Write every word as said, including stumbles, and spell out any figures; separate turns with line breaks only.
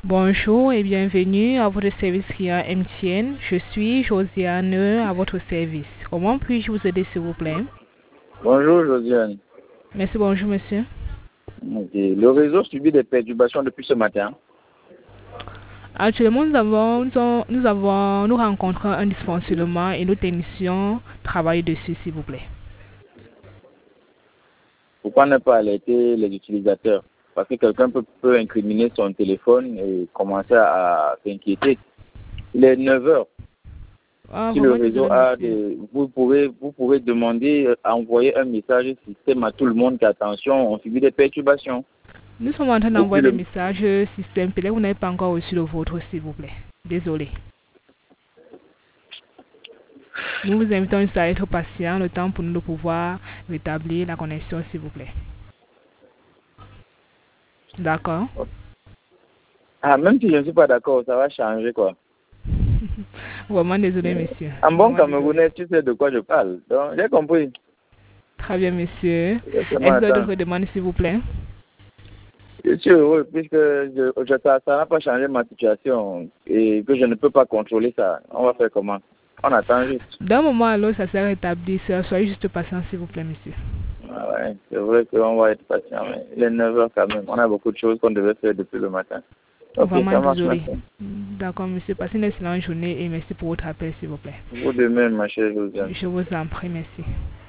Bonjour et bienvenue à votre service client M T N. Je suis Josiane à votre service. Comment puis-je vous aider, s'il vous plaît?
Bonjour Josiane.
Merci, bonjour monsieur.
Ok. Le réseau subit des perturbations depuis ce matin.
Actuellement, nous avons, nous avons, nous rencontrons un dysfonctionnement et nos techniciens travaillent dessus, s'il vous plaît.
Pourquoi ne pas alerter les utilisateurs? Parce que quelqu'un peut, peut incriminer son téléphone et commencer à s'inquiéter. Il est neuf heures.
Ah,
Si le
vraiment
réseau
désolé,
a
monsieur.
des, vous pourrez, vous pourrez demander, euh, envoyer un message système à tout le monde qu'attention, on subit des perturbations.
Nous sommes en train
Et puis
d'envoyer des
le,
messages système. Peut-être que vous n'avez pas encore reçu le vôtre, s'il vous plaît. Désolé. Nous vous invitons juste à être patient, le temps pour nous de pouvoir rétablir la connexion, s'il vous plaît. D'accord.
ah, même si je ne suis pas d'accord, ça va changer quoi.
Vraiment désolé, monsieur.
En bon
Vraiment désolé.
camerounais, tu sais de quoi je parle. Donc, j'ai compris.
Très bien, monsieur.
Je vais seulement
Est-ce que
attendre.
d'autres demandes, s'il vous plaît?
Je suis heureux puisque je, je, ça ça n'a pas changé ma situation et que je ne peux pas contrôler ça. On va faire comment? On attend juste.
D'un moment à l'autre, ça s'est rétabli. Soyez juste patient, s'il vous plaît, monsieur.
Ah ouais, c'est vrai qu'on va être patient, mais il est neuf heures quand même. On a beaucoup de choses qu'on devait faire depuis le matin. Ok,
Vraiment
ça marche
désolé.
maintenant.
D'accord, monsieur. Passez une excellente journée et merci pour votre appel, s'il vous plaît.
Vous de même, ma chère Josiane.
Je vous en prie, merci.